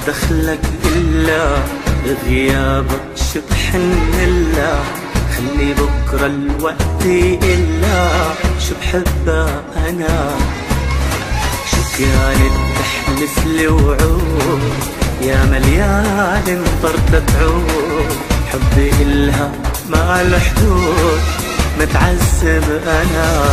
دخلك إلا بغيابك شو بحن إلا خلي بكرة الوقت إلا شو بحبها أنا شو كانت تحلف لي وعود يا مليان مطرت عود حبي إلها ما له حدود متعذب أنا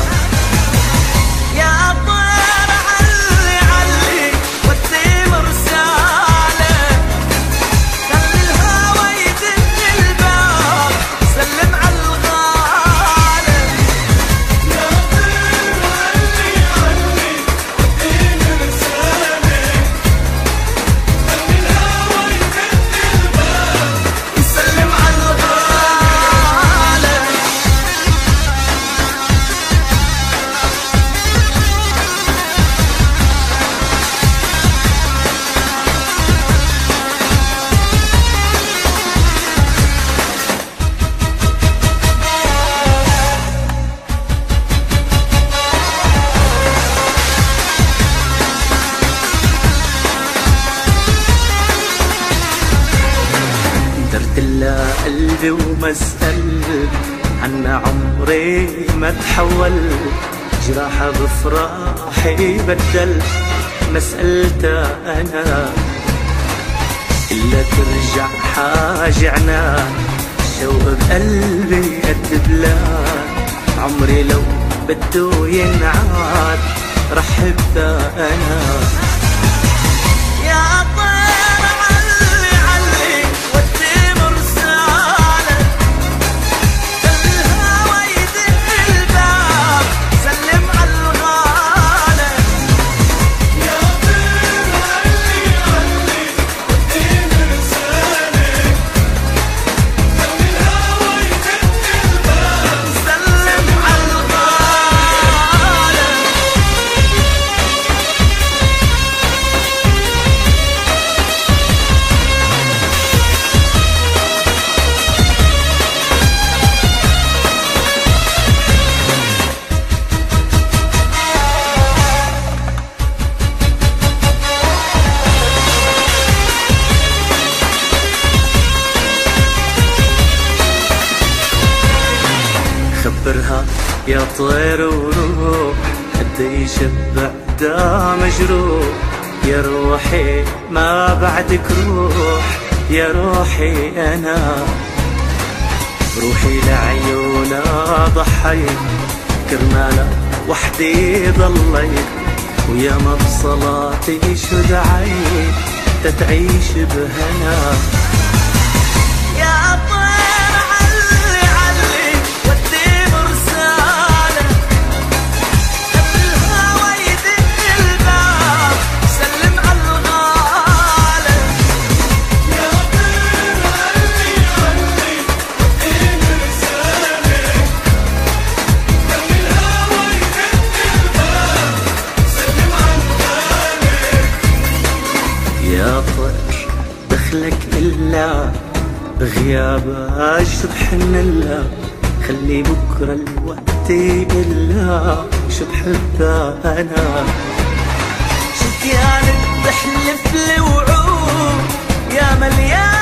يا طير علي علي ودي مرسالة خلي الهوى يدق الباب سلم على الغالة يا طير علي علي ودي مرسالة خلي الهوى يدق الباب سلم على الغالة درت لها قلبي وما سألت عنا عمري ما تحول جراحة بفراحي بدل ما سألتها أنا إلا ترجع حاجعنا شوق بقلبي قد بلاد عمري لو بده ينعاد رح حبها أنا يا طير علي علي ودي مرسالة خلي الهوى يدق الباب سلم على الغالة يا طير علي علي ودي مرسالة خلي الهوى يدق الباب سلم على الغالة خبرها يا طير وروح قد يشبع دا مجروح يا روحي ما بعدك روح يا روحي أنا روحي لعيونها ضحيت كرمالها وحدي ضليت ويا ما بصلاتي شو دعيت تتعيش بهنا يا طير علي علي ودي مرسالة خلي الهوى يدق الباب سلم على الغالة يا طير علي علي ودي مرسالة خلي الهوى يدق الباب سلم على الغالة يا طير دخلك إلا بغيابك شو بحن إلا خلي بكرة الوقت إلا شو بحبها أنا شو كانت تحلف لي وعود يا مليان